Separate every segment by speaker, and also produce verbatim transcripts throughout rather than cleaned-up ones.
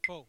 Speaker 1: four.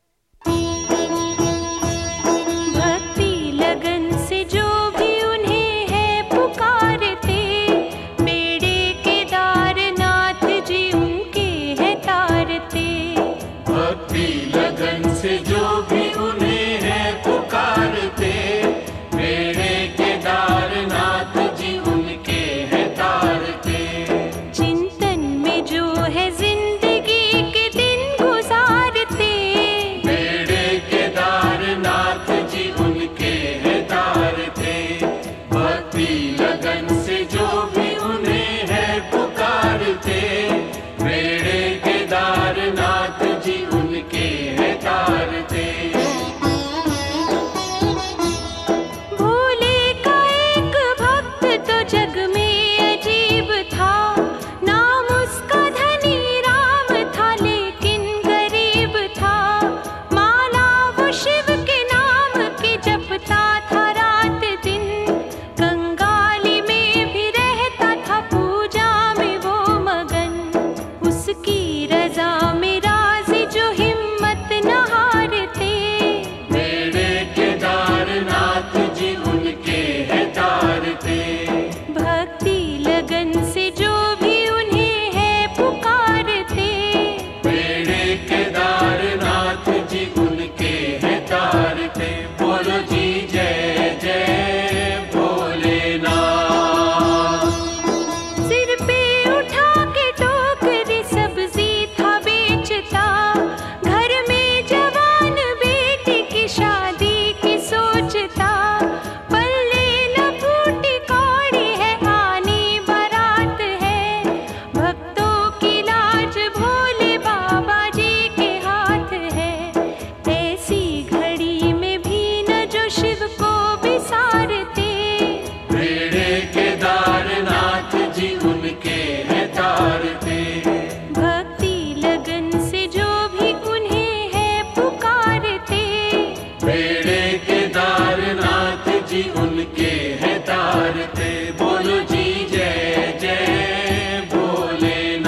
Speaker 2: भक्ति लगन से जो भी उन्हें है पुकारते, बेड़े केदारनाथ जी उनके है तारते।
Speaker 3: भक्ति लगन से जो भी उन्हें है पुकारते, बेड़े केदारनाथ जी उनके है तारते।
Speaker 2: चिंतन में जो है जिंदगी के दिन गुजारते,
Speaker 3: बेड़े केदारनाथ जी उनके है तारते। भक्ति लगन से जो भी उन्हें है पुकारते, बेड़े केदारनाथ जी उनके है तारते।
Speaker 2: भोले का एक भक्त तो जग में अजीब था, नाम उसका धनी राम था लेकिन गरीब था। माला वो शिव के नाम की जपता था रात दिन, कंगाली में भी रहता था पूजा में वो मगन। उसकी रजा में राजी जो हिम्मत न हारते,
Speaker 3: बेड़े केदारनाथ जी उनके है तारते।
Speaker 2: भक्ति लगन से जो भी उन्हें है पुकारते,
Speaker 3: बेड़े केदारनाथ जी उनके है तारते। बोलो जी जय जय भोलेनाथ।
Speaker 2: सिर पे उठा के टोकरी सब्जी था बेचता, घर में जवान बेटी की शादी की सोचता। पल्ले न फूटी कौड़ी है आनी बारात है, भक्तों की लाज भोले बाबा जी के हाथ है। ऐसी घड़ी में भी न जो शिव को बिसारते,
Speaker 3: बेड़े केदारनाथ जी उनके है तारते।
Speaker 2: भक्ति लगन से जो भी उन्हें है पुकारते,
Speaker 3: बेड़े केदारनाथ जी उनके है तारते। बोलो जी जय जय भोलेनाथ।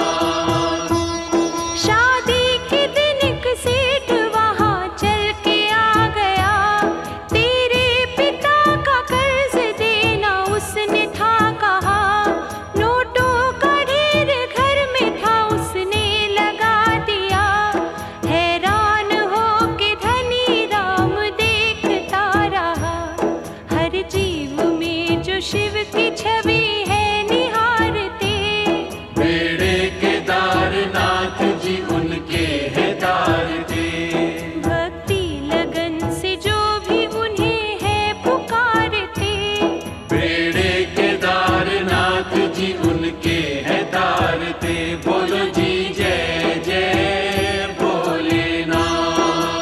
Speaker 2: शादी के दिन एक सेठ वहाँ चल के आ गया, तेरे पिता का कर्ज देना उसने था कहा। नोटों का ढेर घर में था उसने लगा दिया, हैरान हो के धनी राम देखता रहा। हर जीव में जो शिव की छवि है निहारते,
Speaker 3: बेड़े केदारनाथ जी उनके है तारते।
Speaker 2: भक्ति लगन से जो भी उन्हें है पुकारते,
Speaker 3: बेड़े केदारनाथ जी उनके है तारते। बोलो जी जय जय भोलेनाथ।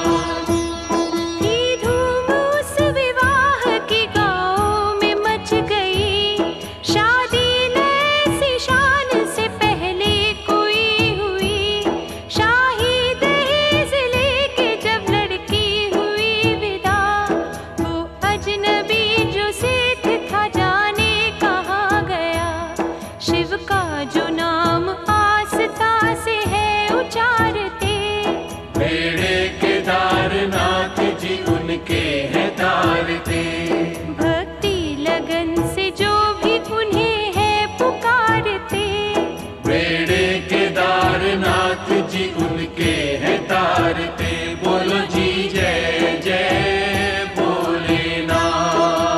Speaker 2: की धूम उस विवाह की गाँव में मच गई, शादी न ऐसी शान से पहले कोई हुई। शाही दहेज लेके जब लड़की हुई विदा, वो अजनबी जो सेठ था जाने कहाँ गया। शिव का जो नाम आस्था से है उचारते,
Speaker 3: बेड़े केदारनाथ जी उनके है तारते।
Speaker 2: भक्ति लगन से जो भी उन्हें है पुकारते,
Speaker 3: बेड़े केदारनाथ जी उनके है तारते। बोलो जी जय जय भोलेनाथ।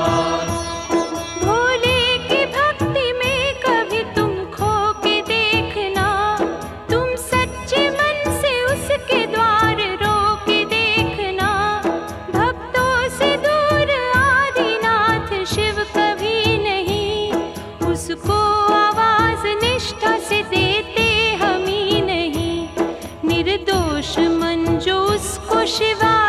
Speaker 2: भोले की भक्ति में कभी तुम खो के देखना, तुम सच्चे मन से उसके द्वार रोक के देखना। भक्तों से दूर आदिनाथ शिव कभी नहीं, उसको आवाज निष्ठा से देते हम ही नहीं। निर्दोष मन जो उसको शिवा